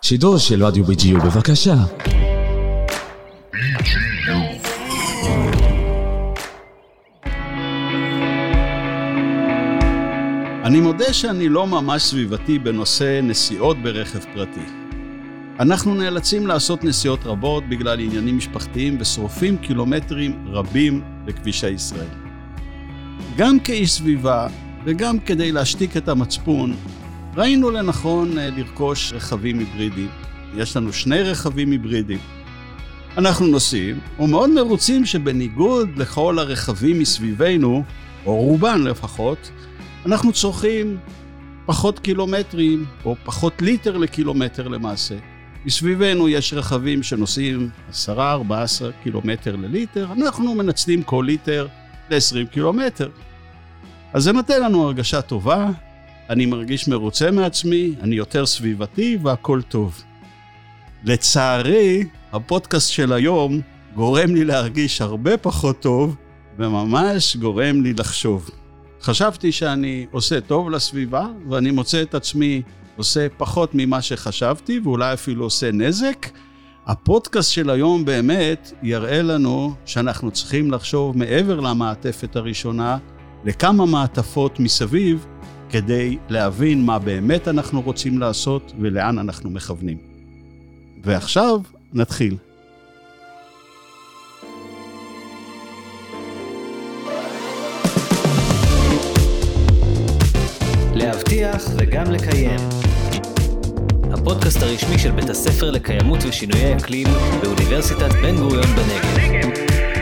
שידור של רדיו BGU, בבקשה. אני מודה שאני לא ממש סביבתי בנושא נסיעות ברכב פרטי. אנחנו נאלצים לעשות נסיעות רבות בגלל עניינים משפחתיים ושורפים קילומטרים רבים בכבישי ישראל. גם כאיש סביבה וגם כדי להשתיק את המצפון, ראינו לנכון לרכוש רכבים היברידיים. יש לנו 2 רכבים היברידיים. אנחנו נוסעים ומאוד מרוצים שבניגוד לכל הרכבים מסביבנו, או רובן לפחות, אנחנו צורכים פחות קילומטרים או פחות ליטר לקילומטר למעשה. מסביבנו יש רכבים שנוסעים 10-14 קילומטר לליטר, אנחנו מנצלים כל ליטר ל-20 קילומטר. אז זה נותן לנו הרגשה טובה, אני מרגיש מרוצה מעצמי, אני יותר סביבתי והכל טוב. לצערי, הפודקאסט של היום גורם לי להרגיש הרבה פחות טוב, וממש גורם לי לחשוב. חשבתי שאני עושה טוב לסביבה, ואני מוצא את עצמי עושה פחות ממה שחשבתי, ואולי אפילו עושה נזק. הפודקאסט של היום באמת יראה לנו שאנחנו צריכים לחשוב מעבר למעטפת הראשונה, לכמה מעטפות מסביב, כדי להבין מה באמת אנחנו רוצים לעשות ולאן אנחנו מכוונים. ועכשיו נתחיל. להבטיח וגם לקיים. הפודקאסט הרשמי של בית הספר לקיימות ושינויי אקלים באוניברסיטת בן גוריון בנגב.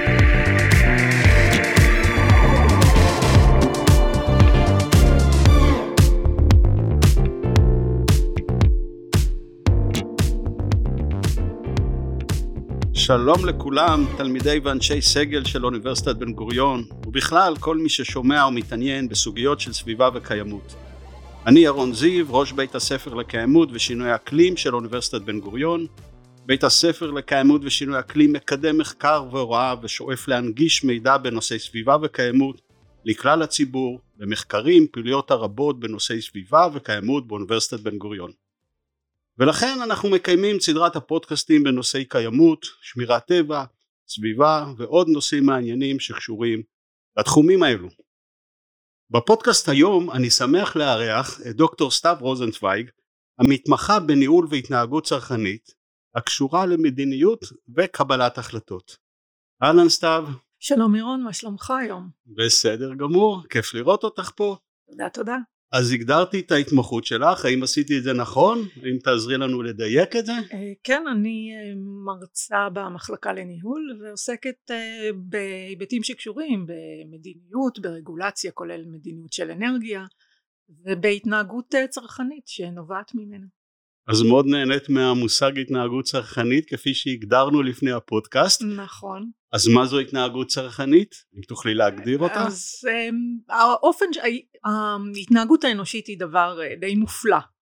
שלום לכולם, תלמידי ואנשי סגל של אוניברסיטת בן גוריון, ובכלל כל מי ששומע ומתעניין בסוגיות של סביבה וקיימות. אני ירון זיו, ראש בית הספר לקיימות ושינוי אקלים של אוניברסיטת בן גוריון. בית הספר לקיימות ושינוי אקלים מקדם מחקר והוראה ושואף להנגיש מידע בנושאי סביבה וקיימות לכלל הציבור, במחקרים, פעילויות הרבות בנושאי סביבה וקיימות באוניברסיטת בן גוריון. ולכן אנחנו מקיימים סדרת הפודקאסטים בנושאי קיימות, שמירת טבע, סביבה ועוד נושאים מעניינים שקשורים לתחומים האלו. בפודקאסט היום אני שמח לארח את דוקטור סתיו רוזנצוויג, המתמחה בניהול והתנהגות צרכנית, הקשורה למדיניות וקבלת החלטות. אהלן סתיו. שלום ירון, מה שלומך היום? בסדר גמור, כיף לראות אותך פה. תודה. אז הגדרתי את ההתמחות שלך, האם עשיתי את זה נכון? האם תעזרי לנו לדייק את זה? כן, אני מרצה במחלקה לניהול ועוסקת בהיבטים שקשורים במדיניות, ברגולציה, כולל מדיניות של אנרגיה, ובהתנהגות צרכנית שנובעת ממנה. אז מאוד נהנית מהמושג התנהגות צרכנית, כפי שהגדרנו לפני הפודקאסט. נכון. אז מה זו התנהגות צרכנית? אם תוכלי להגדיר אותה? אז ההתנהגות האנושית היא דבר די מופלא,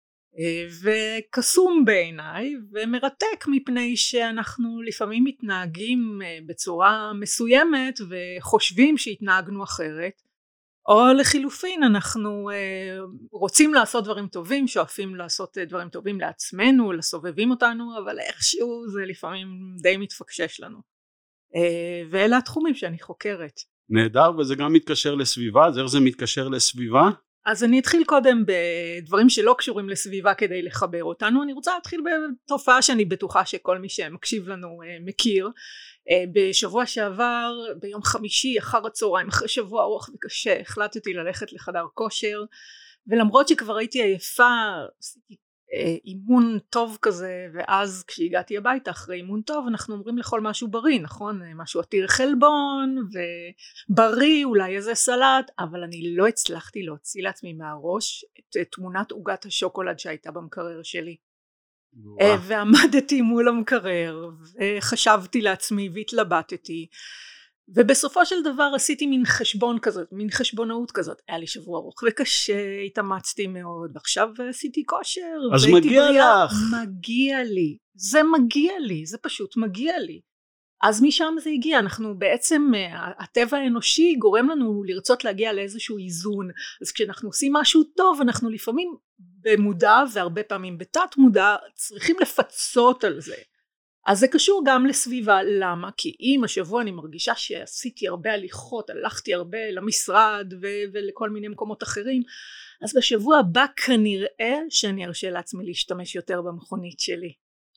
וקסום בעיניי, ומרתק מפני שאנחנו לפעמים מתנהגים בצורה מסוימת, וחושבים שהתנהגנו אחרת, או לחילופין אנחנו רוצים לעשות דברים טובים, שואפים לעשות דברים טובים לעצמנו, לסובבים אותנו, אבל איכשהו זה לפעמים די מתפקשש לנו. ואלה התחומים שאני חוקרת. נהדר, וזה גם מתקשר לסביבה, אז איך זה מתקשר לסביבה? אז אני אתחיל קודם בדברים שלא קשורים לסביבה כדי לחבר אותנו. אני רוצה להתחיל בתופעה שאני בטוחה שכל מי שמקשיב לנו מכיר. בשבוע שעבר, ביום חמישי אחר הצהריים, אחרי שבוע ארוך וקשה, החלטתי ללכת לחדר כושר, ולמרות שכבר הייתי עייפה, עשיתי אימון טוב כזה, ואז כשהגעתי הביתה אחרי אימון טוב, אנחנו אומרים לאכול משהו בריא, נכון? משהו עתיר חלבון ובריא, אולי איזה סלט, אבל אני לא הצלחתי להוציא לעצמי מהראש את תמונת עוגת השוקולד שהייתה במקרר שלי. ועמדתי מול המקרר וחשבתי לעצמי והתלבטתי, ובסופו של דבר עשיתי מין חשבון כזאת, מין חשבונאות כזאת. היה לי שבוע ארוך וקשה, התאמצתי מאוד, ועכשיו עשיתי כושר. אז מגיע לך. מגיע לי, זה מגיע לי, זה פשוט מגיע לי. אז משם זה הגיע, אנחנו בעצם, הטבע האנושי גורם לנו לרצות להגיע לאיזשהו איזון, אז כשאנחנו עושים משהו טוב, אנחנו לפעמים במודע והרבה פעמים בתת מודע צריכים לפצות על זה. אז זה קשור גם לסביבה. למה? כי אם השבוע אני מרגישה שעשיתי הרבה הליכות, הלכתי הרבה למשרד ולכל מיני מקומות אחרים, אז בשבוע הבא כנראה שאני ארשה לעצמי להשתמש יותר במכונית שלי.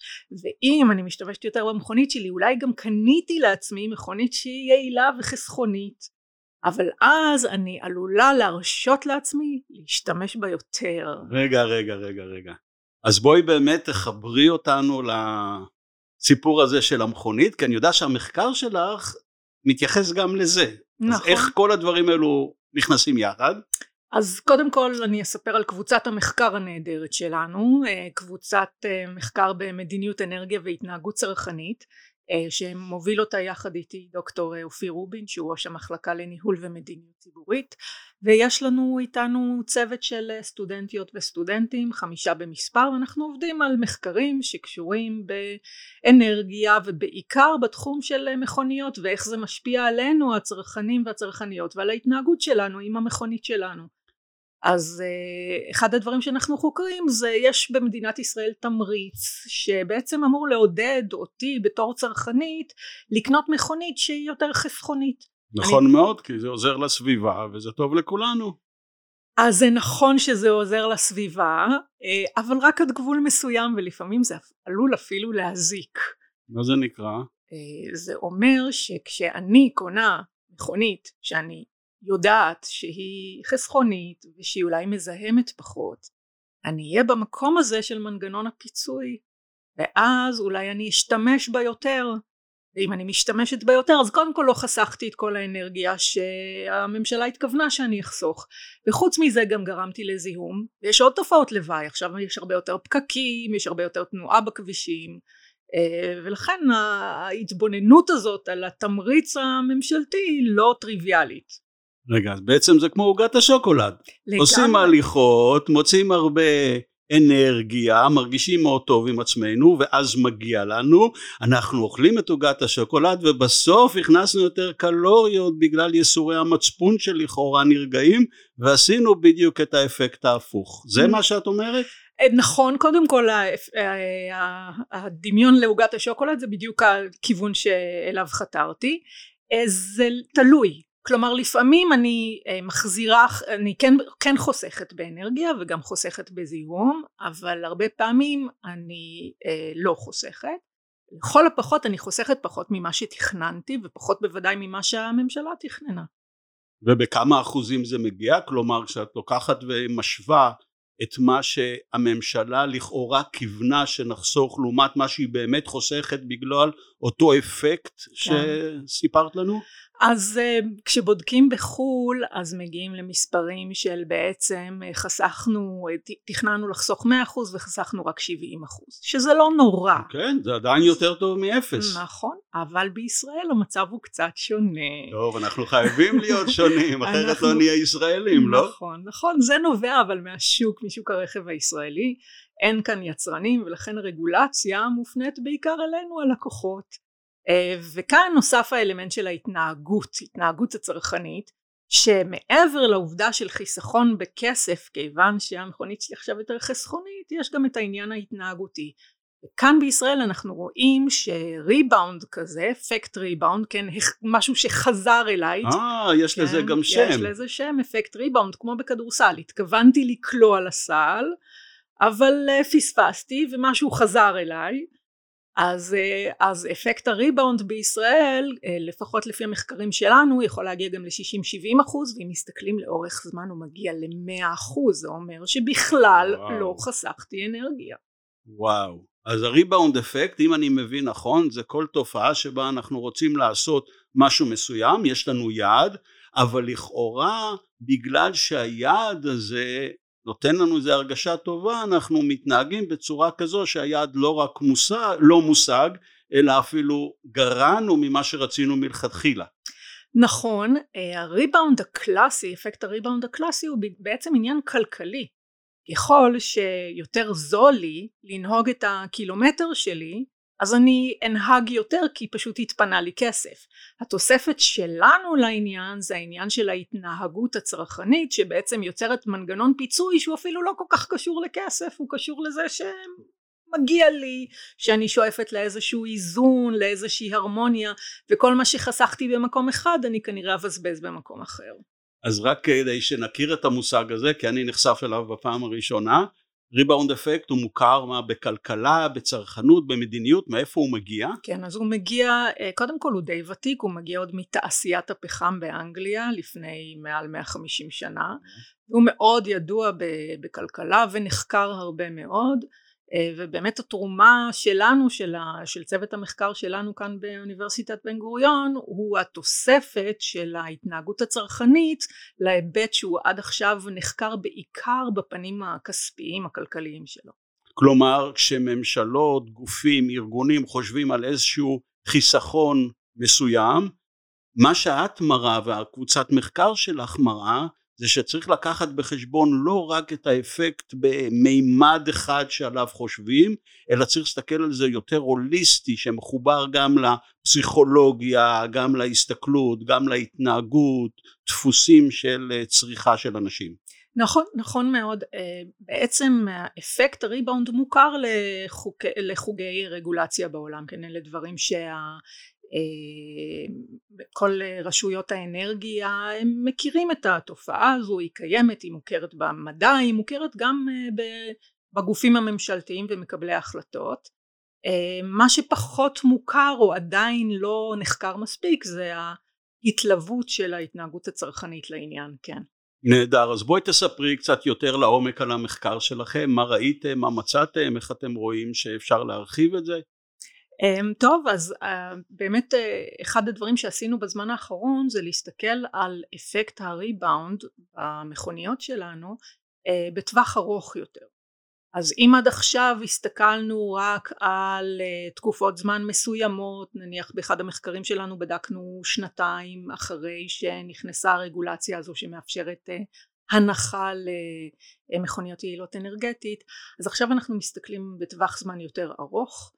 ואם אני משתמשת יותר במכונית שלי, אולי גם קניתי לעצמי מכונית שהיא יעילה וחסכונית, אבל אז אני עלולה להרשות לעצמי להשתמש בה יותר. רגע. אז בואי באמת תחברי אותנו לסיפור הזה של המכונית, כי אני יודע שהמחקר שלך מתייחס גם לזה. נכון. אז איך כל הדברים האלו נכנסים יחד? אז קודם כל אני אספר על קבוצת המחקר הנהדרת שלנו, קבוצת מחקר במדיניות אנרגיה והתנהגות צרכנית, שמוביל אותה יחד איתי דוקטור אופיר רובין, שהוא ראש המחלקה לניהול ומדיניות ציבורית, ויש לנו איתנו צוות של סטודנטיות וסטודנטים, 5 במספר, ואנחנו עובדים על מחקרים שקשורים באנרגיה ובעיקר בתחום של מכוניות, ואיך זה משפיע עלינו הצרכנים והצרכניות ועל ההתנהגות שלנו עם המכונית שלנו. אז אחד הדברים שאנחנו חוקרים זה יש במדינת ישראל תמריץ שבעצם אמור לעודד אותי בתור צרכנית לקנות מכונית שהיא יותר חסכונית. נכון מאוד, כי זה עוזר לסביבה וזה טוב לכולנו. אז זה נכון שזה עוזר לסביבה, אבל רק עד גבול מסוים, ולפעמים זה עלול אפילו להזיק. מה זה נקרא? זה אומר שכשאני קונה מכונית שאני יודעת שהיא חסכונית ושהיא אולי מזהמת פחות, אני אהיה במקום הזה של מנגנון הפיצוי, ואז אולי אני אשתמש בה יותר, ואם אני משתמשת בה יותר אז קודם כל לא חסכתי את כל האנרגיה שהממשלה התכוונה שאני אחסוך, וחוץ מזה גם גרמתי לזיהום, ויש עוד תופעות לוואי, עכשיו יש הרבה יותר פקקים, יש הרבה יותר תנועה בכבישים, ולכן ההתבוננות הזאת על התמריץ הממשלתי היא לא טריוויאלית. רגע, אז בעצם זה כמו עוגת השוקולד. לגמרי. עושים הליכות, מוצאים הרבה אנרגיה, מרגישים מאוד טוב עם עצמנו, ואז מגיע לנו, אנחנו אוכלים את עוגת השוקולד, ובסוף הכנסנו יותר קלוריות בגלל יסורי המצפון שלכאורה נרגעים, ועשינו בדיוק את האפקט ההפוך. זה מה שאת אומרת? נכון, קודם כל הדמיון לעוגת השוקולד זה בדיוק הכיוון שאליו חתרתי. זה תלוי. כלומר לפעמים אני מחזירה, אני כן חוסכת באנרגיה וגם חוסכת בזיהום, אבל הרבה פעמים אני לא חוסכת. לכל הפחות אני חוסכת פחות ממה שתכננתי ופחות בוודאי ממה שהממשלה תכננה. ובכמה אחוזים זה מגיע? כלומר כשאת לוקחת ומשווה את מה שהממשלה לכאורה כיוונה שנחסוך לעומת מה שהיא באמת חוסכת בגלל אותו אפקט שסיפרת לנו? אז כשבודקים בחול אז מגיעים למספרים של בעצם חסכנו, תכננו לחסוך 100% וחסכנו רק 70%, שזה לא נורא. כן, זה עדיין יותר טוב מאפס. נכון, אבל בישראל המצב הוא קצת שונה. טוב, אנחנו חייבים להיות שונים, אחרת לא נהיה ישראלים, לא? נכון, זה נובע אבל משוק הרכב הישראלי, אין כאן יצרנים ולכן הרגולציה מופנית בעיקר אלינו הלקוחות. וכאן נוסף האלמנט של התנהגות הצרכנית, שמעבר לעובדה של חיסכון בכסף, כיוון שהמכונית שלי עכשיו יותר חסכונית, יש גם את העניין ההתנהגותי. וכאן בישראל אנחנו רואים שריבאונד כזה, אפקט ריבאונד, כן, משהו שחזר אליי. יש לזה גם שם. יש לזה שם, אפקט ריבאונד, כמו בכדורסל. התכוונתי לקלוע לסל, אבל פספסתי ומשהו חזר אליי. אז אפקט הריבאונד בישראל, לפחות לפי המחקרים שלנו, יכול להגיע גם ל-60-70%, ואם מסתכלים לאורך זמן הוא מגיע ל-100%, זה אומר שבכלל לא חסכתי אנרגיה. וואו, אז הריבאונד אפקט, אם אני מבין נכון, זה כל תופעה שבה אנחנו רוצים לעשות משהו מסוים, יש לנו יעד, אבל לכאורה, בגלל שהיעד הזה נותן לנו איזו הרגשה טובה, אנחנו מתנהגים בצורה כזו שהיעד לא רק לא מושג, אלא אפילו גרענו ממה שרצינו מלכתחילה. נכון, הריבאונד הקלאסי, אפקט הריבאונד הקלאסי הוא בעצם עניין כלכלי. ככל שיותר זול לי לנהוג את הקילומטר שלי, אז אני אנהג יותר כי פשוט התפנה לי כסף. התוספת שלנו לעניין זה העניין של ההתנהגות הצרכנית, שבעצם יוצרת מנגנון פיצוי שהוא אפילו לא כל כך קשור לכסף, הוא קשור לזה שמגיע לי, שאני שואפת לאיזשהו איזון, לאיזושהי הרמוניה, וכל מה שחסכתי במקום אחד אני כנראה אבזבז במקום אחר. אז רק כדי שנכיר את המושג הזה, כי אני נחשף אליו בפעם הראשונה, ריבאונד אפקט הוא מוכר מה בכלכלה, בצרכנות, במדיניות, מאיפה הוא מגיע? כן, אז הוא מגיע, קודם כל הוא די ותיק, הוא מגיע עוד מתעשיית הפחם באנגליה לפני מעל 150 שנה, הוא מאוד ידוע בכלכלה ונחקר הרבה מאוד, ובאמת התרומה שלנו, של צוות המחקר שלנו כאן באוניברסיטת בן גוריון, הוא התוספת של ההתנהגות הצרכנית להיבט שהוא עד עכשיו נחקר בעיקר בפנים הכספיים הכלכליים שלו. כלומר, כשממשלות, גופים, ארגונים חושבים על איזשהו חיסכון מסוים, מה שאת מראה והקבוצת מחקר שלך מראה, זה שצריך לקחת בחשבון לא רק את האפקט במימד אחד שעליו חושבים, אלא צריך להסתכל על זה יותר הוליסטי, שמחובר גם לפסיכולוגיה, גם להסתכלות, גם להתנהגות, דפוסים של צריכה של אנשים. נכון מאוד. בעצם האפקט הריבאונד מוכר לחוגי רגולציה בעולם, כן, אלה דברים כל רשויות האנרגיה הם מכירים את התופעה הזו, היא קיימת, היא מוכרת במדע, היא מוכרת גם בגופים הממשלתיים ומקבלי ההחלטות. מה שפחות מוכר או עדיין לא נחקר מספיק זה ההתלוות של ההתנהגות הצרכנית לעניין, כן. נהדר, אז בואי תספרי קצת יותר לעומק על המחקר שלכם, מה ראיתם, מה מצאתם, איך אתם רואים שאפשר להרחיב את זה? טוב, אז באמת אחד הדברים שעשינו בזמן האחרון זה להסתכל על אפקט הריבאונד במכוניות שלנו בטווח ארוך יותר. אז אם עד עכשיו הסתכלנו רק על תקופות זמן מסוימות, נניח באחד המחקרים שלנו בדקנו 2 אחרי שנכנסה הרגולציה הזו שמאפשרת הנחה למכוניות יעילות אנרגטית, אז עכשיו אנחנו מסתכלים בטווח זמן יותר ארוך,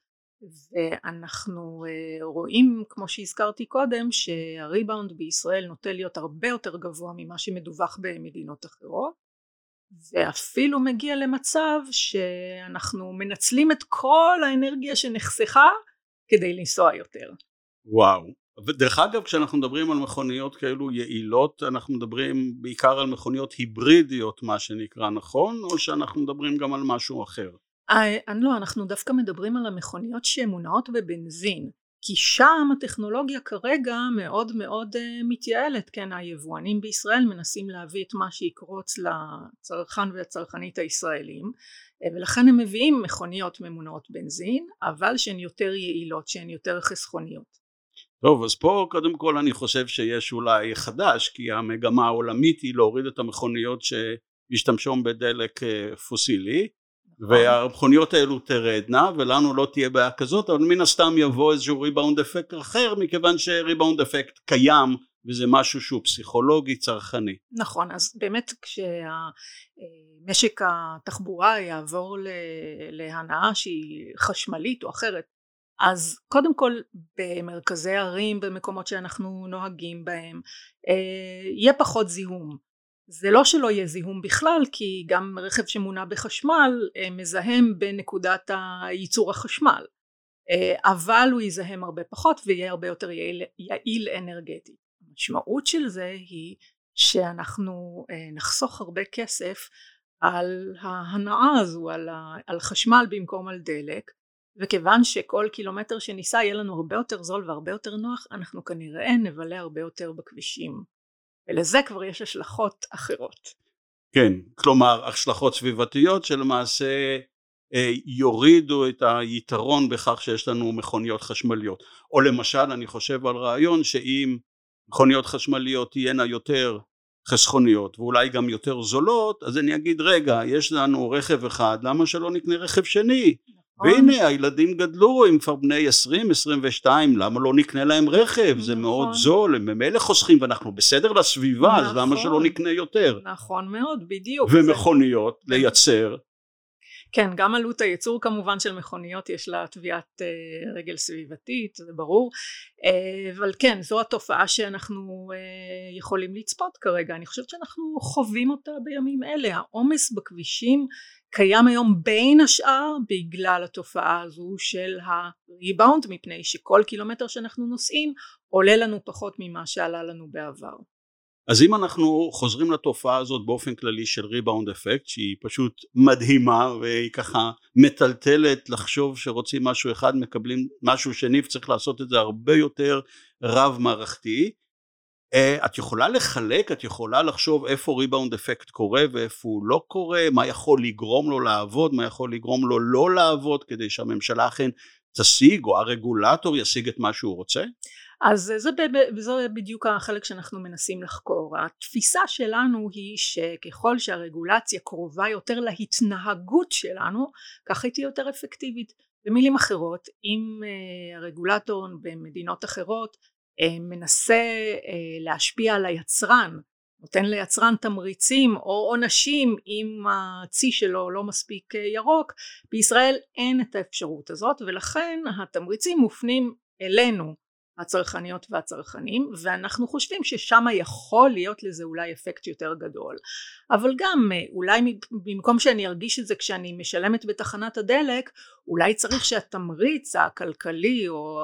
ואנחנו רואים, כמו שהזכרתי קודם, שהריבאונד בישראל נוטה להיות הרבה יותר גבוה ממה שמדווח במדינות אחרות, ואפילו מגיע למצב שאנחנו מנצלים את כל האנרגיה שנחסכה כדי לנסוע יותר. וואו. ודרך אגב, כשאנחנו מדברים על מכוניות כאלו יעילות, אנחנו מדברים בעיקר על מכוניות היברידיות, מה שנקרא, נכון? או שאנחנו מדברים גם על משהו אחר? לא, אנחנו דווקא מדברים על המכוניות שמונעות בבנזין, כי שם הטכנולוגיה כרגע מאוד מאוד מתייעלת, כן, היבואנים בישראל מנסים להביא את מה שיקרוץ לצרכן והצרכנית הישראלים, ולכן הם מביאים מכוניות ממונעות בנזין, אבל שהן יותר יעילות, שהן יותר חסכוניות. טוב, אז פה קודם כל אני חושב שיש אולי חדש, כי המגמה העולמית היא להוריד את המכוניות שמשתמשות בדלק פוסילי, והמכוניות האלו תרדנה, ולנו לא תהיה בעיה כזאת, אבל מן הסתם יבוא איזשהו ריבאונד אפקט אחר, מכיוון שריבאונד אפקט קיים, וזה משהו שהוא פסיכולוגי צרכני. נכון, אז באמת כשמשק התחבורה יעבור להנעה שהיא חשמלית או אחרת, אז קודם כל במרכזי ערים, במקומות שאנחנו נוהגים בהם, יהיה פחות זיהום. זה לא שלא יהיה זיהום בכלל, כי גם רכב שמונע בחשמל מזהם בנקודת הייצור החשמל, אבל הוא יזהם הרבה פחות ויהיה הרבה יותר יעיל אנרגטי. המשמעות של זה היא שאנחנו נחסוך הרבה כסף על ההנאה הזו, על חשמל במקום על דלק, וכיוון שכל קילומטר שניסע יהיה לנו הרבה יותר זול והרבה יותר נוח, אנחנו כנראה נבלה הרבה יותר בכבישים. ולזה כבר יש השלכות אחרות. כן, כלומר השלכות סביבתיות שלמעשה יורידו את היתרון בכך שיש לנו מכוניות חשמליות. או למשל אני חושב על רעיון שאם מכוניות חשמליות תהיינה יותר חסכוניות ואולי גם יותר זולות, אז אני אגיד רגע, יש לנו רכב אחד, למה שלא נקנה רכב שני? והנה הילדים גדלו, הם כבר בני 20, 22, למה לא נקנה להם רכב? זה מאוד זול, הם ממילא חוסכים ואנחנו בסדר לסביבה, אז למה שלא נקנה יותר? נכון מאוד, בדיוק. ומכוניות לייצר. כן, גם עלות הייצור כמובן של מכוניות יש לה תביעת רגל סביבתית, זה ברור, אבל כן, זו התופעה שאנחנו יכולים לצפות כרגע. אני חושבת שאנחנו חווים אותה בימים אלה. העומס בכבישים קיים היום בין השאר בגלל התופעה הזו של הריבאונד, מפני שכל קילומטר שאנחנו נוסעים עולה לנו פחות ממה שעלה לנו בעבר. אז אם אנחנו חוזרים לתופעה הזאת באופן כללי של ריבאונד אפקט, שהיא פשוט מדהימה והיא ככה מטלטלת לחשוב שרוצים משהו אחד מקבלים משהו שני, וצריך לעשות את זה הרבה יותר רב מערכתי, את יכולה לחלק, את יכולה לחשוב איפה ריבאונד אפקט קורה ואיפה הוא לא קורה, מה יכול לגרום לו לעבוד, מה יכול לגרום לו לא לעבוד, כדי שהממשלה אכן תשיג או הרגולטור ישיג את מה שהוא רוצה? אז זה בדיוק החלק שאנחנו מנסים לחקור. התפיסה שלנו היא שככל שהרגולציה קרובה יותר להתנהגות שלנו, כך היא תהיה יותר אפקטיבית. במילים אחרות, אם הרגולטור במדינות אחרות מנסה להשפיע על היצרן, נותן ליצרן תמריצים או עונשים אם הצי שלו לא מספיק ירוק, בישראל אין את האפשרות הזאת, ולכן התמריצים מופנים אלינו, הצרכניות והצרכנים, ואנחנו חושבים ששם יכול להיות לזה אולי אפקט יותר גדול. אבל גם אולי במקום שאני ארגיש את זה כשאני משלמת בתחנת הדלק, אולי צריך שהתמריץ הכלכלי או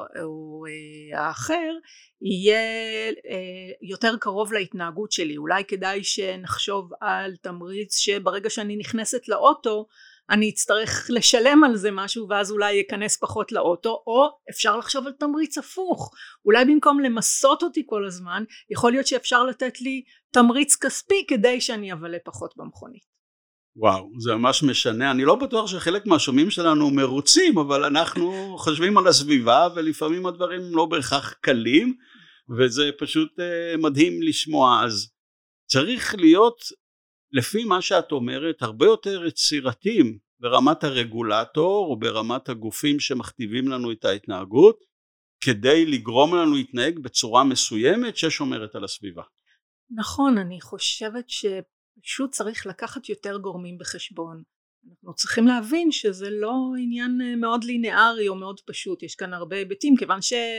האחר יהיה יותר קרוב להתנהגות שלי. אולי כדאי שנחשוב על תמריץ שברגע שאני נכנסת לאוטו אני אצטרך לשלם על זה משהו, ואז אולי ייכנס פחות לאוטו, או אפשר לחשוב על תמריץ הפוך. אולי במקום למסות אותי כל הזמן, יכול להיות שאפשר לתת לי תמריץ כספי כדי שאני אבלה פחות במכונית. וואו, זה ממש משנה. אני לא בטוח שחלק מהשומעים שלנו מרוצים, אבל אנחנו חושבים על הסביבה, ולפעמים הדברים לא בהכרח קלים, וזה פשוט מדהים לשמוע. אז צריך להיות, לפי מה שאת אומרת, הרבה יותר יצירתיים ברמת הרגולטור או ברמת הגופים שמכתיבים לנו את ההתנהגות, כדי לגרום לנו להתנהג בצורה מסוימת ששומרת על הסביבה. נכון, אני חושבת שפשוט צריך לקחת יותר גורמים בחשבון. אנחנו צריכים להבין שזה לא עניין מאוד לינארי או מאוד פשוט, יש כאן הרבה היבטים, כיוון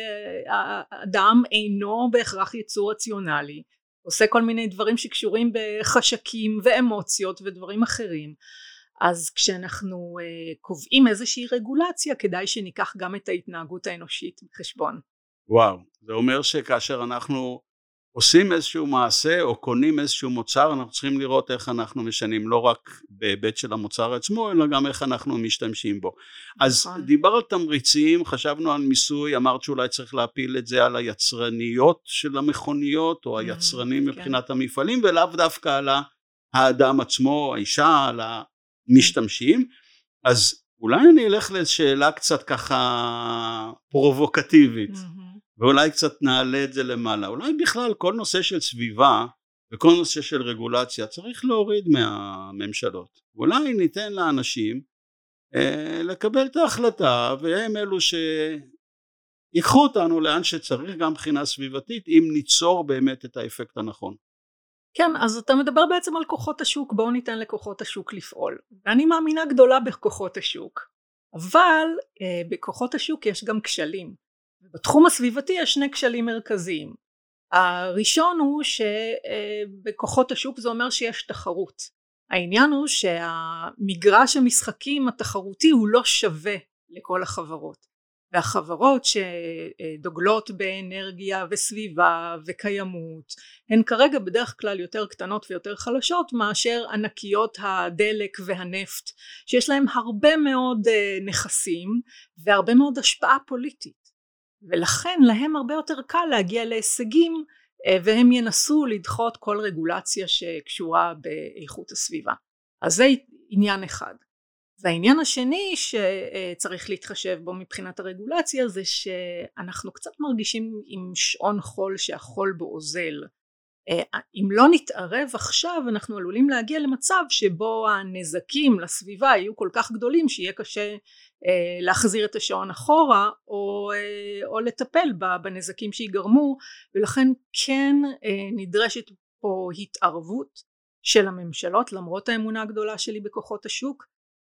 שהאדם אינו בהכרח יצור רציונלי, עושה כל מיני דברים שקשורים בחשקים ואמוציות ודברים אחרים. אז כשאנחנו קובעים איזושהי רגולציה, כדאי שניקח גם את ההתנהגות האנושית בחשבון. וואו, זה אומר שכאשר אנחנו עושים איזשהו מעשה או קונים איזשהו מוצר, אנחנו צריכים לראות איך אנחנו משנים, לא רק בהיבט של המוצר עצמו, אלא גם איך אנחנו משתמשים בו. אז דיבר על תמריצים, חשבנו על מיסוי, אמרת שאולי צריך להפיל את זה על היצרניות של המכוניות, או היצרנים מבחינת המפעלים, ולאו דווקא על האדם עצמו, האישה, על המשתמשים. אז אולי אני אלך לשאלה קצת ככה פרובוקטיבית, ואולי קצת נעלה את זה למעלה. אולי בכלל כל נושא של סביבה וכל נושא של רגולציה צריך להוריד מהממשלות. אולי ניתן לאנשים לקבל את ההחלטה, והם אלו שיקחו אותנו לאן שצריך גם מבחינה סביבתית, אם ניצור באמת את האפקט הנכון. כן, אז אתה מדבר בעצם על כוחות השוק, בואו ניתן לכוחות השוק לפעול. ואני מאמינה גדולה בכוחות השוק, אבל בכוחות השוק יש גם כשלים. בתחום הסביבתי יש שני כשלים מרכזיים. הראשון הוא שבכוחות השוק זה אומר שיש תחרות. העניין הוא שהמגרש המשחקים התחרותי הוא לא שווה לכל החברות. והחברות שדוגלות באנרגיה וסביבה וקיימות הן כרגע בדרך כלל יותר קטנות ויותר חלשות מאשר ענקיות הדלק והנפט, שיש להם הרבה מאוד נכסים והרבה מאוד השפעה פוליטית. ולכן להם הרבה יותר קל להגיע להישגים, והם ינסו לדחות כל רגולציה שקשורה באיכות הסביבה. אז זה עניין אחד. והעניין השני שצריך להתחשב בו מבחינת הרגולציה, זה שאנחנו קצת מרגישים עם שעון חול שהחול בו אוזל. אם לא נתערב עכשיו, אנחנו עלולים להגיע למצב שבו הנזקים לסביבה יהיו כל כך גדולים שיהיה קשה להחזיר את השעון אחורה או לטפל בנזקים שיגרמו, ולכן כן נדרשת פה התערבות של הממשלות, למרות האמונה הגדולה שלי בכוחות השוק.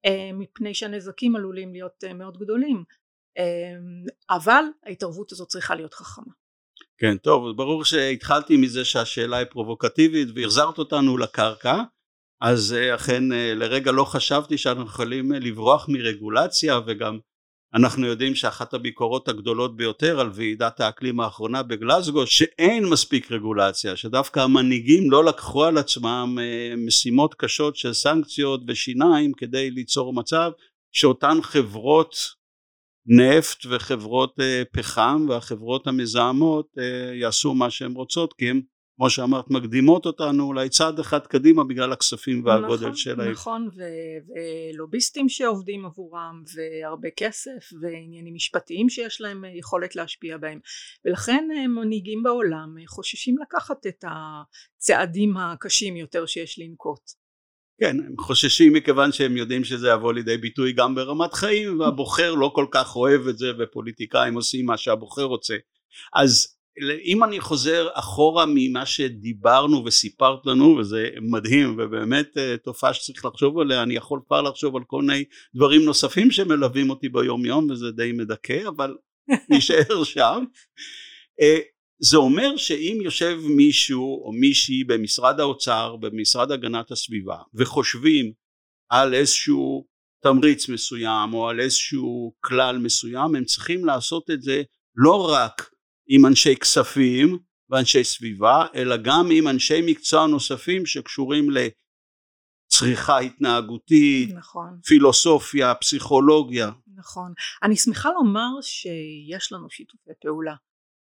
מפני שהנזקים עלולים להיות מאוד גדולים, אבל ההתערבות הזאת צריכה להיות חכמה. כן, טוב, ברור שהתחלתי מזה שהשאלה היא פרובוקטיבית והחזרת אותנו לקרקע, אז אכן לרגע לא חשבתי שאנחנו יכולים לברוח מרגולציה, וגם אנחנו יודעים שאחת הביקורות הגדולות ביותר על ועידת האקלים האחרונה בגלזגו, שאין מספיק רגולציה, שדווקא המנהיגים לא לקחו על עצמם משימות קשות של סנקציות ושיניים כדי ליצור מצב שאותן חברות נפט וחברות פחם והחברות המזהמות יעשו מה שהן רוצות, כי הן, כמו שאמרת, מקדימות אותנו אולי צעד אחד קדימה בגלל הכספים והגודל שלהם. נכון, ולוביסטים שעובדים עבורם, והרבה כסף, ועניינים משפטיים שיש להם יכולת להשפיע בהם, ולכן מנהיגים בעולם חוששים לקחת את הצעדים הקשים יותר שיש לנקוט. כן, הם חוששים מכיוון שהם יודעים שזה יבוא לידי ביטוי גם ברמת חיים, והבוחר לא כל כך אוהב את זה, ופוליטיקאים עושים מה שהבוחר רוצה. אז אם אני חוזר אחורה ממה שדיברנו וסיפרת לנו, וזה מדהים ובאמת תופעה שצריך לחשוב עליה, אני יכול כבר לחשוב על כל מיני דברים נוספים שמלווים אותי ביום יום, וזה די מדכא, אבל נשאר שם. זה אומר שאם יושב מישהו או מישהי במשרד האוצר, במשרד הגנת הסביבה, וחושבים על איזשהו תמריץ מסוים או על איזשהו כלל מסוים, הם צריכים לעשות את זה לא רק עם אנשי כספים ואנשי סביבה, אלא גם עם אנשי מקצוע נוספים שקשורים לצריכה התנהגותית, נכון. פילוסופיה, פסיכולוגיה. נכון. אני שמחה לומר שיש לנו שיתופי פעולה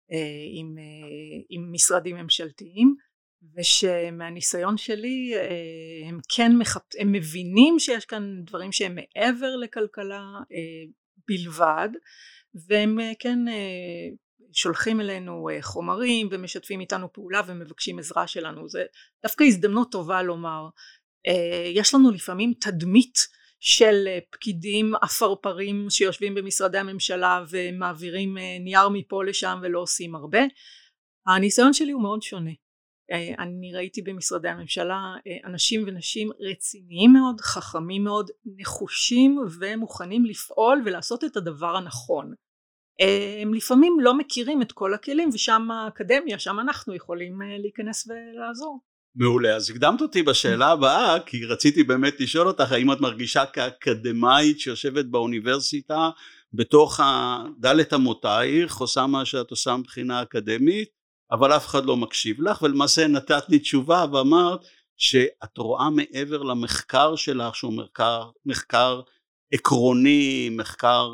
עם משרדים ממשלתיים, ושמהניסיון שלי הם מבינים שיש כאן דברים שהם מעבר לכלכלה בלבד, והם כן שולחים אלינו חומרים ומשתפים איתנו פעולה ומבקשים עזרה שלנו. זה דווקא הזדמנות טובה לומר, יש לנו לפעמים תדמית של פקידים אפרפרים שיושבים במשרדי הממשלה ומעבירים נייר מפה לשם ולא עושים הרבה. הניסיון שלי הוא מאוד שונה. אני ראיתי במשרדי הממשלה אנשים ונשים רציניים מאוד, חכמים מאוד, נחושים ומוכנים לפעול ולעשות את הדבר הנכון. הם לפעמים לא מכירים את כל הכלים, ושם האקדמיה, שם אנחנו יכולים להיכנס ולעזור. מעולה, אז הקדמת אותי בשאלה הבאה, כי רציתי באמת לשאול אותך, האם את מרגישה כאקדמאית שיושבת באוניברסיטה, בתוך דלת אמותייך, עושה מה שאת עושה מבחינה אקדמית, אבל אף אחד לא מקשיב לך, ולמעשה נתת לי תשובה ואמרת שאת רואה מעבר למחקר שלך, שהוא מחקר עקרוני, מחקר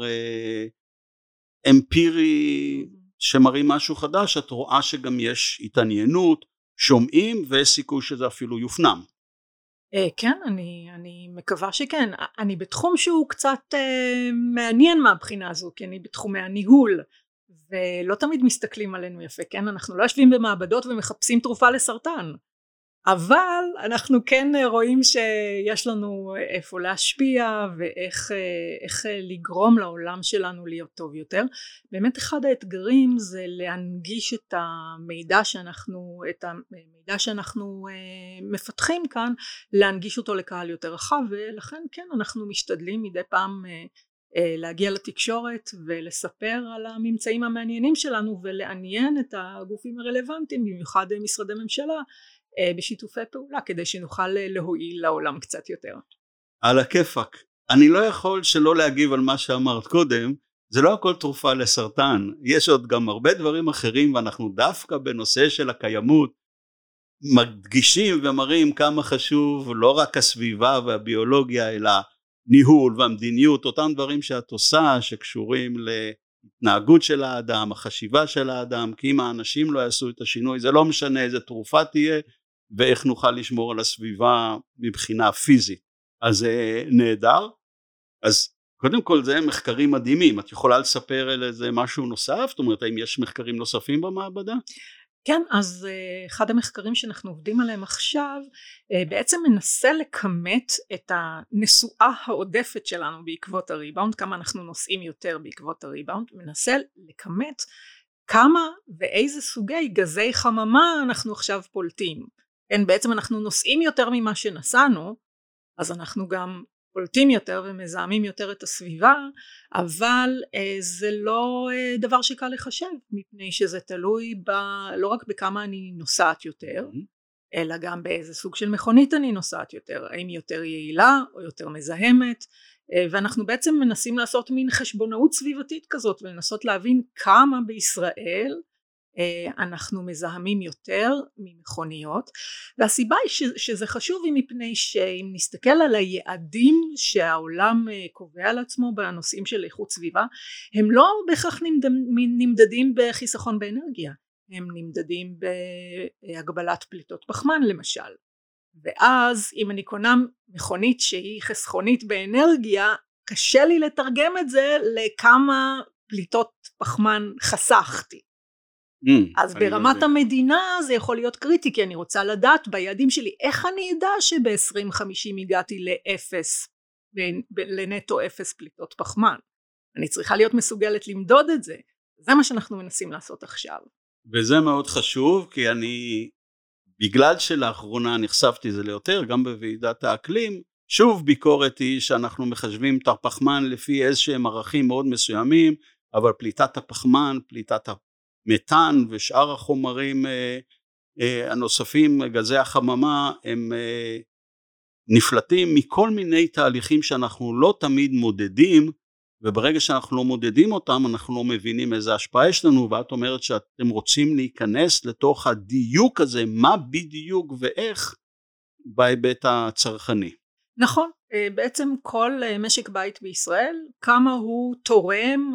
אמפירי, שמראים משהו חדש, את רואה שגם יש התעניינות, שומעים וסיכוי שזה אפילו יופנם. כן, אני מקווה שכן. אני בתחום שהוא קצת מעניין מהבחינה הזו, כי אני בתחומי הניהול, ולא תמיד מסתכלים עלינו יפה, כן? אנחנו לא יושבים במעבדות ומחפשים תרופה לסרטן, אבל אנחנו כן רואים שיש לנו איפה להשפיע ואיך לגרום לעולם שלנו להיות טוב יותר. באמת אחד האתגרים זה להנגיש את המידע שאנחנו מפתחים כאן, להנגיש אותו לקהל יותר רחב, ולכן כן אנחנו משתדלים מדי פעם להגיע לתקשורת ולספר על הממצאים המעניינים שלנו ולעניין את הגופים הרלוונטיים, במיוחד משרדי ממשלה, בשיתופי פעולה, כדי שנוכל להועיל לעולם קצת יותר. על הכיפק. אני לא יכול שלא להגיב על מה שאמרת קודם, זה לא הכל תרופה לסרטן, יש עוד גם הרבה דברים אחרים, ואנחנו דווקא בנושא של הקיימות, מדגישים ומראים כמה חשוב לא רק הסביבה והביולוגיה, אלא ניהול והמדיניות, אותם דברים שאת עושה, שקשורים להתנהגות של האדם, החשיבה של האדם, כי אם האנשים לא יעשו את השינוי, זה לא משנה איזה תרופה תהיה, ואיך נוכל לשמור על הסביבה מבחינה פיזית. אז זה נהדר. אז קודם כל זה מחקרים מדהימים. את יכולה לספר על איזה משהו נוסף? זאת אומרת, האם יש מחקרים נוספים במעבדה? כן, אז אחד המחקרים שאנחנו עובדים עליהם עכשיו, בעצם מנסה לכמת את הנסועה העודפת שלנו בעקבות הריבאונד, כמה אנחנו נוסעים יותר בעקבות הריבאונד, מנסה לכמת כמה ואיזה סוגי גזי חממה אנחנו עכשיו פולטים. כן, בעצם אנחנו נוסעים יותר ממה שנסענו, אז אנחנו גם פולטים יותר ומזהמים יותר את הסביבה, אבל זה לא דבר שקל לחשב, מפני שזה תלוי לא רק בכמה אני נוסעת יותר, אלא גם באיזה סוג של מכונית אני נוסעת יותר, האם היא יותר יעילה או יותר מזהמת, ואנחנו בעצם מנסים לעשות מין חשבונאות סביבתית כזאת, ולנסות להבין כמה בישראל אנחנו מזהמים יותר ממכוניות, והסיבה היא שזה חשוב היא מפני שאם נסתכל על היעדים שהעולם קובע לעצמו בנושאים של איכות סביבה, הם לא בהכרח נמדדים בחיסכון באנרגיה, הם נמדדים בהגבלת פליטות פחמן למשל, ואז אם אני קונה מכונית שהיא חסכונית באנרגיה, קשה לי לתרגם את זה לכמה פליטות פחמן חסכתי. אז ברמת המדינה זה יכול להיות קריטי, כי אני רוצה לדעת ביעדים שלי איך אני אדע שב-2050 הגעתי לאפס, לנטו אפס פליטות פחמן. אני צריכה להיות מסוגלת למדוד את זה. זה מה שאנחנו מנסים לעשות עכשיו. וזה מאוד חשוב, כי בגלל שלאחרונה נחשפתי זה ליותר, גם בוועידת האקלים, שוב ביקורת היא שאנחנו מחשבים את הפחמן לפי איזשהם ערכים מאוד מסוימים, אבל פליטת הפחמן, פליטת המתאן ושאר החומרים הנוספים, גזי החממה, הם נפלטים מכל מיני תהליכים שאנחנו לא תמיד מודדים, וברגע שאנחנו לא מודדים אותם, אנחנו לא מבינים איזה השפעה יש לנו, ואת אומרת שאתם רוצים להיכנס לתוך הדיוק הזה, מה בדיוק ואיך בהיבט הצרכני. נכון, בעצם כל משק בית בישראל, כמה הוא תורם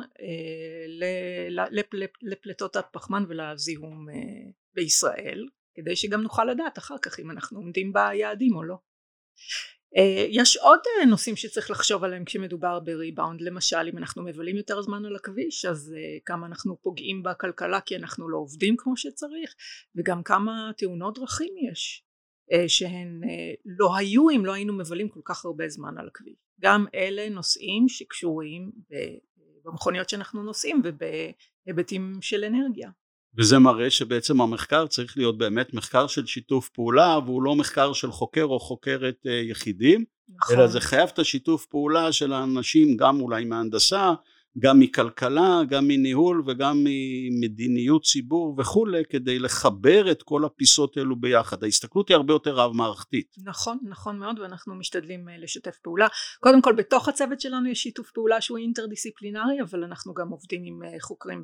לפליטות הפחמן ולזיהום בישראל, כדי שגם נוכל לדעת אחר כך אם אנחנו עומדים ביעדים או לא. יש עוד נושאים שצריך לחשוב עליהם כשמדובר בריבאונד, למשל אם אנחנו מבלים יותר זמן על הכביש, אז כמה אנחנו פוגעים בכלכלה כי אנחנו לא עובדים כמו שצריך, וגם כמה תאונות דרכים יש שהן לא היו אם לא היינו מבלים כל כך הרבה זמן על הכביש. גם אלה נושאים שקשורים במכוניות שאנחנו נוסעים ובהיבטים של אנרגיה. וזה מראה שבעצם המחקר צריך להיות באמת מחקר של שיתוף פעולה, והוא לא מחקר של חוקר או חוקרת יחידים, נכון. אלא זה חייב את השיתוף פעולה של האנשים, גם אולי מהנדסה, גם מכלכלה, גם מניהול וגם ממדיניות ציבור וכו', כדי לחבר את כל הפיסות האלו ביחד. ההסתכלות היא הרבה יותר רב-מערכתית. נכון, נכון מאוד, ואנחנו משתדלים לשתף פעולה. קודם כל, בתוך הצוות שלנו יש שיתוף פעולה שהוא אינטרדיסציפלינרי, אבל אנחנו גם עובדים עם חוקרים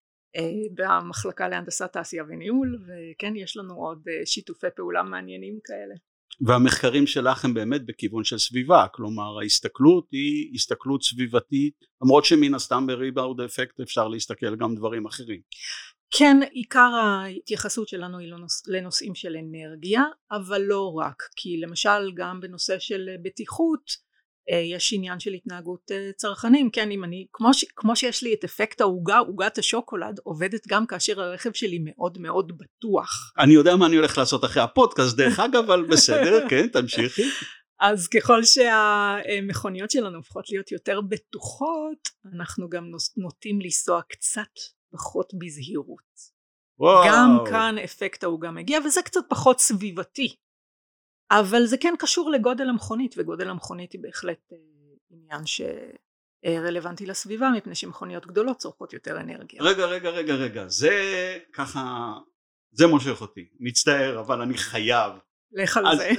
במחלקה להנדסת תעשייה וניהול, וכן, יש לנו עוד שיתופי פעולה מעניינים כאלה. והמחקרים שלך הם באמת בכיוון של סביבה, כלומר ההסתכלות היא הסתכלות סביבתית, למרות שמן הסתם בריבאונד אפקט אפשר להסתכל גם דברים אחרים. כן, עיקר ההתייחסות שלנו היא לנושאים של אנרגיה, אבל לא רק, כי למשל גם בנושא של בטיחות, יש עניין של התנהגות צרכנים. כן, אם אני, כמו שיש לי את אפקט העוגה, עוגת השוקולד עובדת גם כאשר הרכב שלי מאוד מאוד בטוח. אני יודע מה אני הולך לעשות אחרי הפודקאסט דרך אגב, אבל בסדר, כן, תמשיכי. אז ככל שהמכוניות שלנו הופכות להיות יותר בטוחות, אנחנו גם נוטים לנסוע קצת פחות בזהירות. וואו. גם כאן אפקט העוגה מגיע, וזה קצת פחות סביבתי. אבל זה כן קשור לגודל המכונית, וגודל המכונית היא בהחלט עניין שרלוונטי לסביבה, מפני שמכוניות גדולות צורכות יותר אנרגיה. רגע, זה ככה, זה מושך אותי, מצטער, אבל אני חייב. לך על זה.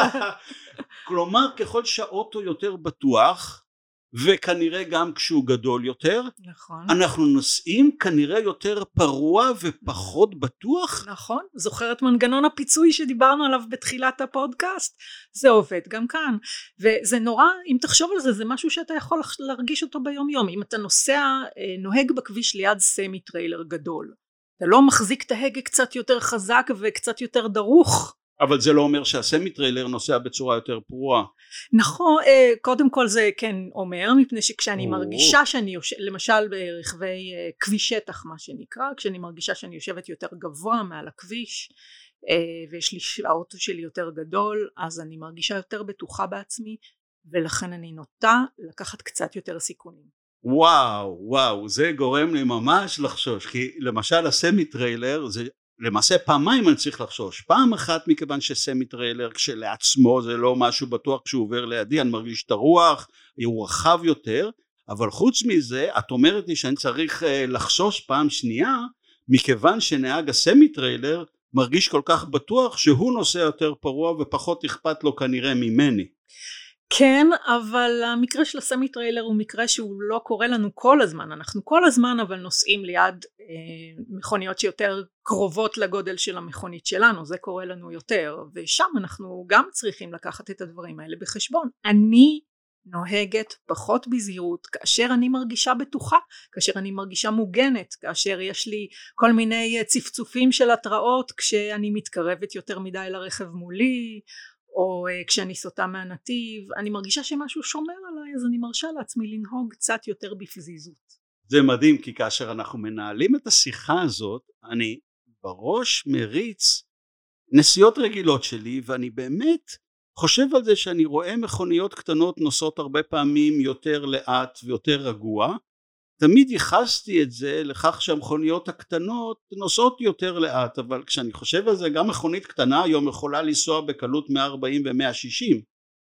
כלומר, ככל שהאוטו יותר בטוח, וכנראה גם כשהוא גדול יותר, נכון. אנחנו נוסעים כנראה יותר פרוע ופחות בטוח. נכון, זוכרת מנגנון הפיצוי שדיברנו עליו בתחילת הפודקאסט? זה עובד גם כאן, וזה נורא, אם תחשוב על זה, זה משהו שאתה יכול להרגיש אותו ביום יום. אם אתה נוהג בכביש ליד סמי טריילר גדול, אתה לא מחזיק את ההגה קצת יותר חזק וקצת יותר דרוך, אבל זה לא אומר שהסמי טריילר נוסע בצורה יותר פרועה. נכון, קודם כל זה כן אומר, מפני שכשאני מרגישה שאני למשל ברכבי כביש שטח מה שנקרא, כשאני מרגישה שאני יושבת יותר גבוה מעל הכביש, ויש לי האוטו שלי יותר גדול, אז אני מרגישה יותר בטוחה בעצמי, ולכן אני נוטה לקחת קצת יותר סיכונים. וואו, זה גורם לי ממש לחשוש, כי למשל הסמי טריילר זה למעשה פעמיים אני צריך לחשוש. פעם אחת מכיוון שסמי טריילר כשלעצמו זה לא משהו בטוח כשהוא עובר לידי, אני מרגיש את הרוח, הוא רחב יותר, אבל חוץ מזה את אומרת לי שאני צריך לחשוש פעם שנייה, מכיוון שנהג הסמי טריילר מרגיש כל כך בטוח שהוא נוסע יותר פרוע ופחות אכפת לו כנראה ממני. כן, אבל המקרה של הסמי טריילר הוא מקרה שהוא לא קורה לנו כל הזמן, אנחנו כל הזמן אבל נוסעים ליד מכוניות שיותר קרובות לגודל של המכונית שלנו, זה קורה לנו יותר, ושם אנחנו גם צריכים לקחת את הדברים האלה בחשבון. אני נוהגת פחות בזהירות כאשר אני מרגישה בטוחה, כאשר אני מרגישה מוגנת, כאשר יש לי כל מיני צפצופים של התראות כשאני מתקרבת יותר מדי לרכב מולי, או כשאני סוטה מהנתיב, אני מרגישה שמשהו שומר עליי, אז אני מרשה לעצמי לנהוג קצת יותר בפזיזות. זה מדהים, כי כאשר אנחנו מנהלים את השיחה הזאת, אני בראש מריץ נסיעות רגילות שלי, ואני באמת חושב על זה שאני רואה מכוניות קטנות נוסעות הרבה פעמים יותר לאט ויותר רגוע, תמיד ייחסתי את זה לכך שהמכוניות הקטנות נוסעות יותר לאט, אבל כשאני חושב על זה, גם מכונית קטנה היום יכולה לנסוע בקלות 140 ו-160,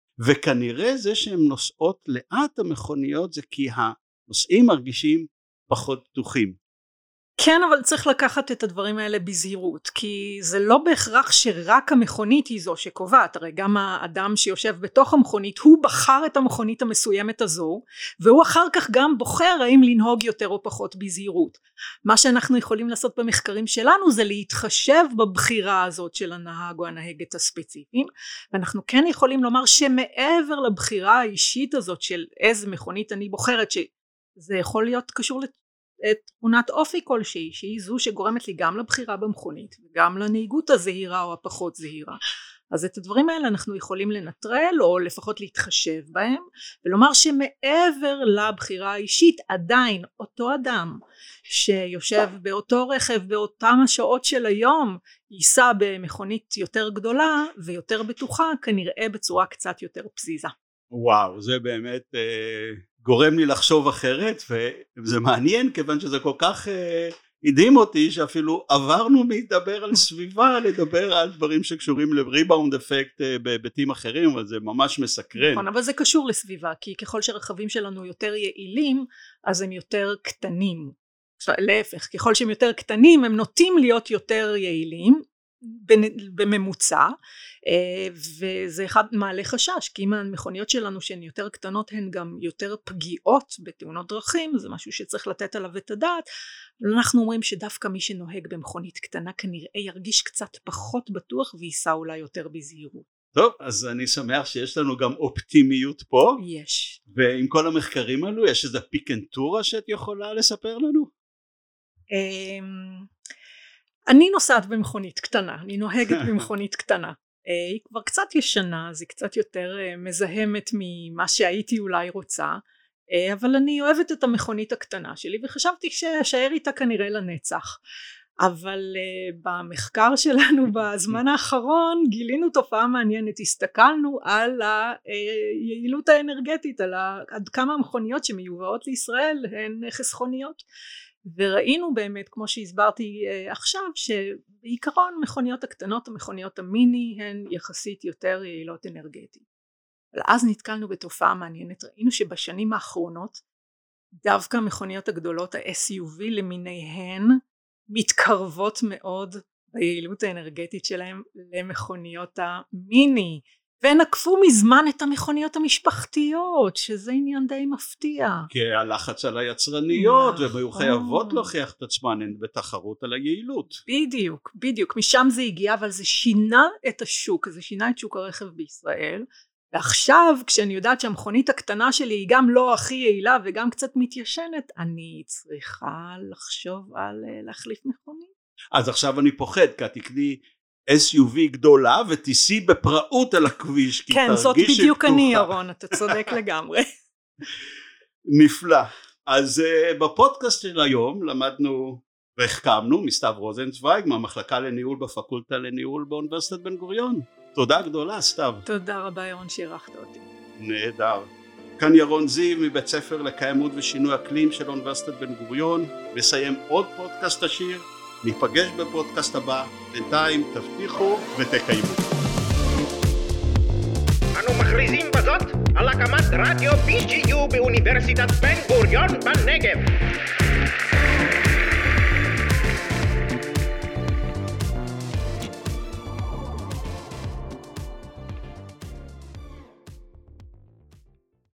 וכנראה זה שהן נוסעות לאט המכוניות זה כי הנוסעים מרגישים פחות פתוחים. כן, אבל צריך לקחת את הדברים האלה בזהירות, כי זה לא בהכרח שרק המכונית היא זו שקובעת, הרי גם האדם שיושב בתוך המכונית, הוא בחר את המכונית המסוימת הזו, והוא אחר כך גם בוחר האם לנהוג יותר או פחות בזהירות. מה שאנחנו יכולים לעשות במחקרים שלנו, זה להתחשב בבחירה הזאת של הנהג או הנהגת הספציפיים, ואנחנו כן יכולים לומר שמעבר לבחירה האישית הזאת של איזה מכונית אני בוחרת, שזה יכול להיות קשור תכונת אופי כלשהי, שהיא זו שגורמת לי גם לבחירה במכונית וגם לנהיגות הזהירה או הפחות זהירה. אז את הדברים האלה אנחנו יכולים לנטרל או לפחות להתחשב בהם, ולומר שמעבר לבחירה האישית עדיין אותו אדם שיושב באותו רכב באותם השעות של היום ייסע במכונית יותר גדולה ויותר בטוחה, כנראה בצורה קצת יותר פזיזה. וואו, זה באמת גורם לי לחשוב אחרת, וזה מעניין כיוון שזה כל כך הדהים אותי שאפילו עברנו מדבר על סביבה לדבר על דברים שקשורים לריבאונד אפקט בהיבטים אחרים, אבל זה ממש מסקרן. נכון, אבל זה קשור לסביבה, כי ככל שהרכבים שלנו יותר יעילים אז הם יותר קטנים, להפך, ככל שהם יותר קטנים הם נוטים להיות יותר יעילים בממוצע, וזה אחד מעלה חשש, כי אם המכוניות שלנו שהן יותר קטנות הן גם יותר פגיעות בתאונות דרכים, זה משהו שצריך לתת עליו את הדעת. אנחנו אומרים שדווקא מי שנוהג במכונית קטנה כנראה ירגיש קצת פחות בטוח וייסע אולי יותר בזהירות. טוב, אז אני שמח שיש לנו גם אופטימיות פה. יש. ועם כל המחקרים האלו יש איזו פיקנטורה שאת יכולה לספר לנו? אני נוסעת במכונית קטנה, אני נוהגת במכונית קטנה. היא כבר קצת ישנה, אז היא קצת יותר מזהמת ממה שהייתי אולי רוצה, אבל אני אוהבת את המכונית הקטנה שלי וחשבתי שאשאר איתה כנראה לנצח. אבל במחקר שלנו בזמן האחרון גילינו תופעה מעניינת, הסתכלנו על היעילות האנרגטית, על עד כמה המכוניות שמיובאות לישראל הן חסכוניות. וראינו באמת, כמו שהסברתי עכשיו, שבעיקרון מכוניות הקטנות, המכוניות המיני, הן יחסית יותר יעילות אנרגטית. אבל אז נתקלנו בתופעה מעניינת, ראינו שבשנים האחרונות, דווקא המכוניות הגדולות, ה-SUV למיניהן, מתקרבות מאוד ביעילות האנרגטית שלהם למכוניות המיני, ונקפו מזמן את המכוניות המשפחתיות, שזה עניין די מפתיע. כי הלחץ על היצרניות, והן היו חייבות להוכיח את עצמן בתחרות על היעילות. בדיוק, בדיוק. משם זה הגיע, אבל זה שינה את השוק, זה שינה את שוק הרכב בישראל. ועכשיו, כשאני יודעת שהמכונית הקטנה שלי היא גם לא הכי יעילה וגם קצת מתיישנת, אני צריכה לחשוב על להחליף מכונית. אז עכשיו אני פוחד, כי תקני SUV גדולה ותיסי בפראות על הכביש, כי כן, תרגישי זאת בדיוק פתוחה. אני, ירון, אתה צודק לגמרי. נפלא. אז בפודקאסט של היום למדנו והחכמנו מסתיו רוזנצוויג מהמחלקה לניהול בפקולטה לניהול באוניברסיטת בן גוריון. תודה גדולה, סתיו. תודה רבה, ירון, שאירחת אותי. נהדר. כאן ירון זיו מבית ספר לקיימות ושינוי אקלים של אוניברסיטת בן גוריון, מסיים עוד פודקאסט עשיר ניפגש בפודקאסט הבא, בינתיים תבטיחו ותקיימו. אנו מכריזים בזאת על הקמת רדיו BGU באוניברסיטת בן גוריון בנגב.